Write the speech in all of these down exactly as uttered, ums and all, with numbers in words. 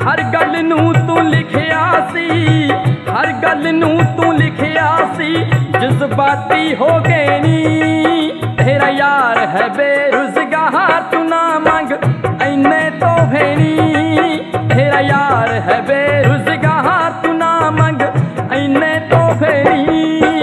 हर गल नू तू लिखिया सी, हर गल नू तू लिखिया सी, जज्बाती हो गए नी। तेरा यार है बेरुजगार तू ना मंग इन्ने तोहफे नी। तेरा यार है बेरुजगार तू ना मंग इन्ने तोहफे नी।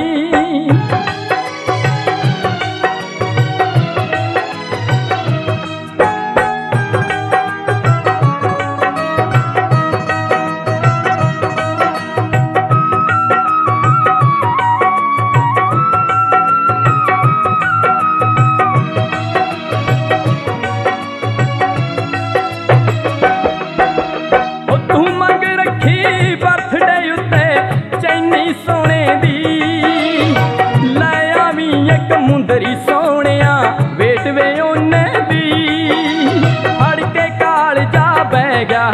मुंदरी सोनिया वेट वे ओने दी, फड़ के काल जा बह गया,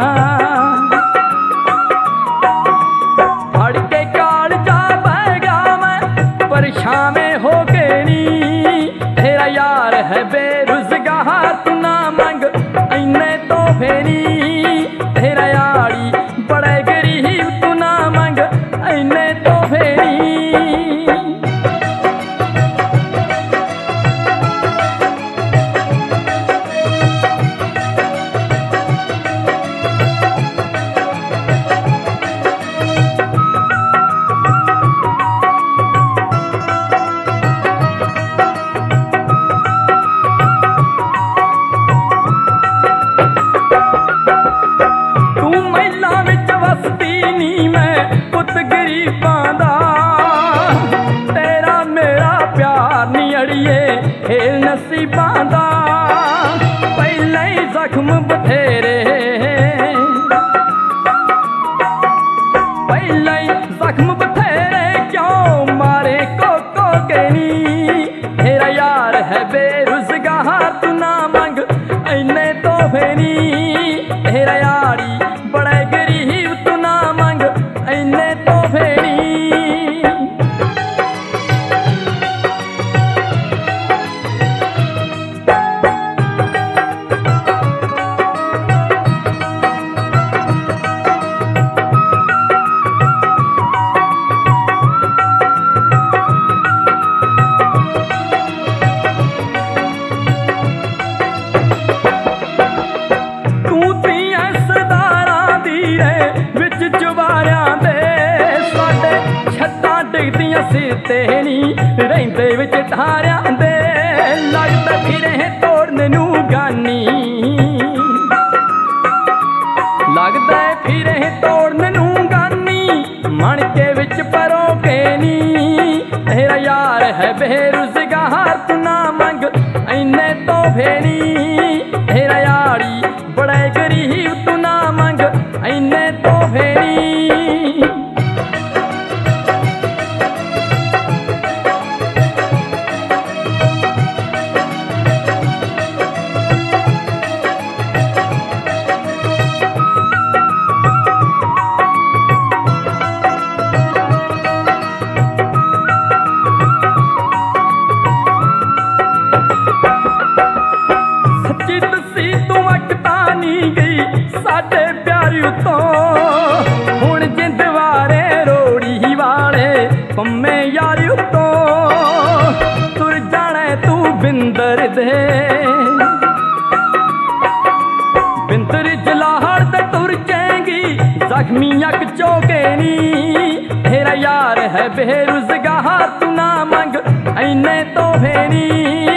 फड़ के काल जा बह गया मैं परेशान हो गई नी। तेरा यार है बेरुजगार तू ना मंग इन्ने तोहफे नी। तेरा यारी बड़े गरीब तू ना मंग इन्ने तोहफे नी। खेल नसीबां दा पहले ही जख्म बथेरे, पहले ही जख्म बथेरे क्यों मारे कोको के नी। तेरा यार है बेरुजगार तू ना मंग इन्ने तोहफे नी। तेरा यारी बड़े गरीब तू ना मंग इन्ने तोहफे नी। सिरते नी रहिंदे विच ठारियां दे, लगदा फिरे तोड़ने नू गानी, लगदा फिरे तोड़ने नू गानी, मन के विच परो के नी। तेरा यार है बेरुजगार तू ना मंग इन्ने तोहफे नी। तेरा यारी बड़े गरीब तू ना मंग इन्ने तोहफे नी। साडे प्यारी उतों हुण जिंद वारे रोड़ी वाले पम्मे यारी उतों तुर जाने तू बिंदर दे, बिंदर जलाहड़ ते तुर जाएगी जख्मी अक चौके नी। तेरा यार है बेरुजगार तू ना मंग इन्ने तोहफे नी।